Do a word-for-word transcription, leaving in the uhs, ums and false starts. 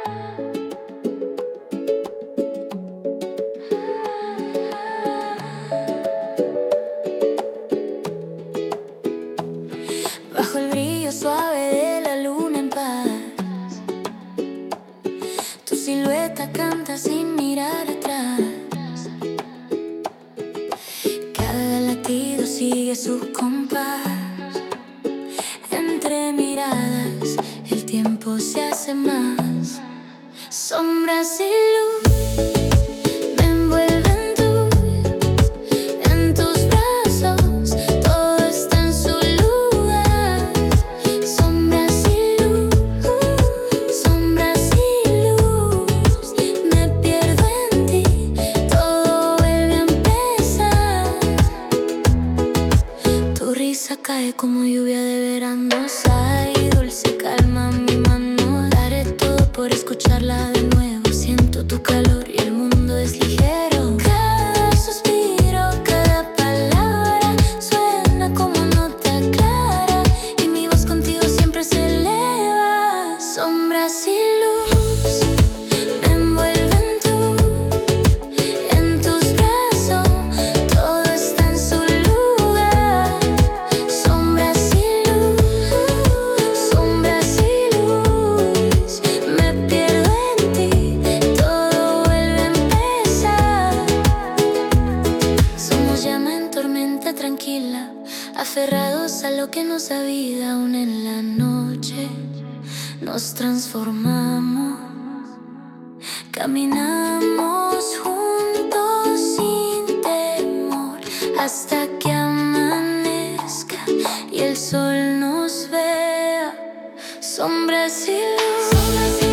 Bajo el brillo suave de la luna en paz, tu silueta canta sin mirar atrás. Cada latido sigue su compás. Entre miradas el tiempo se hace más. Sombras y luz me envuelven tú. En tus brazos todo está en su lugar. Sombras y luz, sombras y luz. Me pierdo en ti, todo vuelve a empezar. Tu risa cae como lluvia de verano. Hay dulce calma en mi mano. Daré todo por escucharla de nuevo. Siento tu calor y el mundo es ligero. Cada suspiro, cada palabra suena como nota clara. Y mi voz contigo siempre se eleva. Sombras y luz me envuelven tú. En tus brazos todo está en su lugar. Sombras y luz, sombras y luz. Me pierdo en ti, todo vuelve a empezar. Somos llama en tormenta tranquila, aferrados a lo que nos da vida. Aún en la noche nos transformamos. Caminamos juntos sin temor hasta que amanezca y el sol nos vea. Sombras y luz.